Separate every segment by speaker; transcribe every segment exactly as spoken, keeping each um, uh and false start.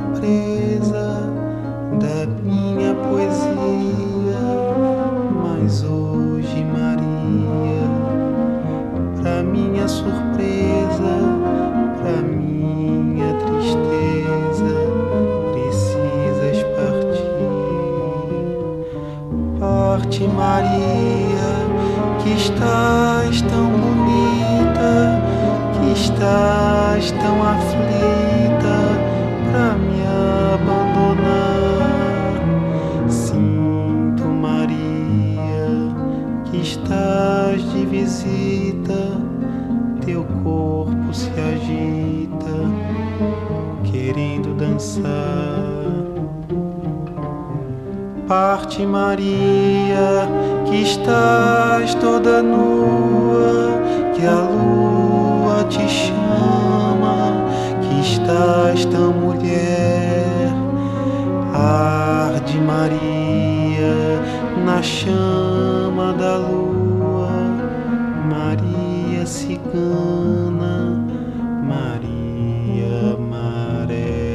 Speaker 1: presa da minha poesia. Mas hoje, Maria, pra minha surpresa, pra minha tristeza, precisas partir. Parte, Maria, que estás tão bonita, que estás tão aflita pra me abandonar. Sinto, Maria, que estás de visita, teu corpo se agita, querendo dançar. Parte, Maria, que estás toda nua, que a lua te chama, que estás tão mulher. Arde, Maria, na chama da lua, Maria cigana, Maria maré.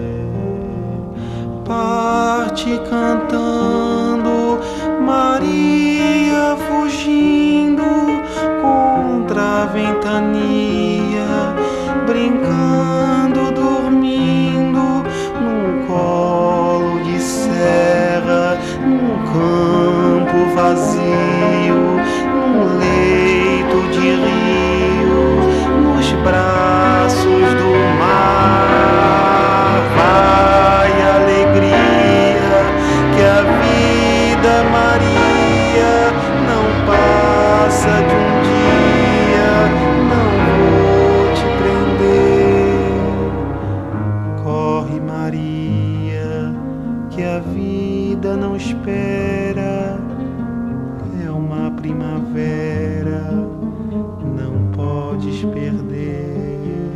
Speaker 1: Parte cantando, Maria fugindo contra a ventania, brincando, dormindo num colo de serra, num campo vazio, num leito de rio, nos braços do mar. Vai, alegria, que a vida, Maria, não passa de um dia. Não vou te prender. Corre, Maria, que a vida não espera. É uma primavera, não podes perder.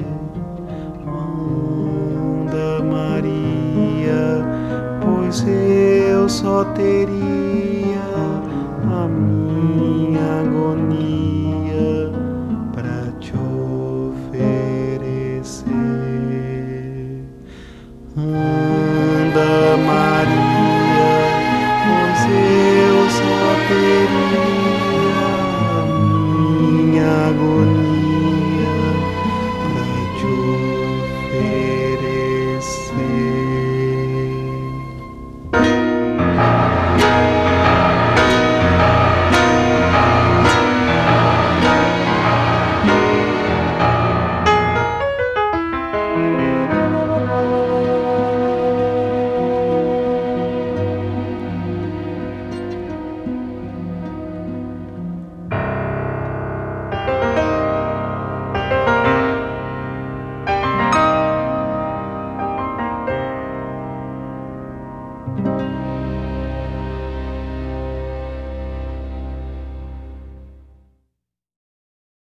Speaker 1: Anda, Maria, pois eu só teria a minha agonia pra te oferecer.